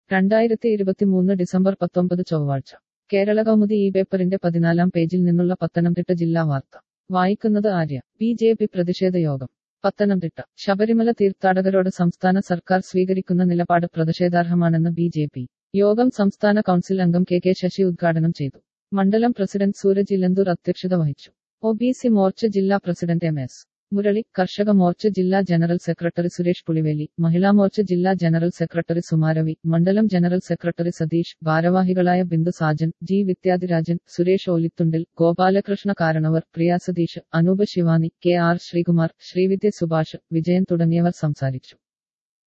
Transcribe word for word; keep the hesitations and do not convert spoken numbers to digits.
രണ്ടായിരത്തി ഇരുപത്തിമൂന്ന് ഡിസംബർ പത്തൊമ്പത് ചൊവ്വാഴ്ച കേരള കൗമുദി ഈ പേപ്പറിന്റെ പതിനാലാം പേജിൽ നിന്നുള്ള പത്തനംതിട്ട ജില്ലാ വാർത്ത വായിക്കുന്നത് ആര്യ. ബി ജെ പി പ്രതിഷേധ യോഗം പത്തനംതിട്ട. ശബരിമല തീർത്ഥാടകരോട് സംസ്ഥാന സർക്കാർ സ്വീകരിക്കുന്ന നിലപാട് പ്രതിഷേധാർഹമാണെന്ന് ബി ജെ പി യോഗം സംസ്ഥാന കൗൺസിൽ അംഗം കെ കെ ശശി ഉദ്ഘാടനം ചെയ്തു. മണ്ഡലം പ്രസിഡന്റ് സൂരജ് ഇലന്തൂർ അധ്യക്ഷത വഹിച്ചു. ഒ ബി സി മോർച്ച ജില്ലാ president M S Murali, Karshaka Morcha ജില്ലാ ജനറൽ സെക്രട്ടറി സുരേഷ് പുളിവേലി, മഹിളാ മോർച്ച ജില്ലാ ജനറൽ സെക്രട്ടറി സുമാരവി, മണ്ഡലം ജനറൽ സെക്രട്ടറി സതീഷ്, ഭാരവാഹികളായ Bindu Sajan, G Vidyadhirajan, Suresh Olithundil, Gopalakrishna Karanavar, Priya Satheesh, Anoop Shivani, K R Sreekumar, Sreevidya Subhash, Vijayan തുടങ്ങിയവർ സംസാരിച്ചു.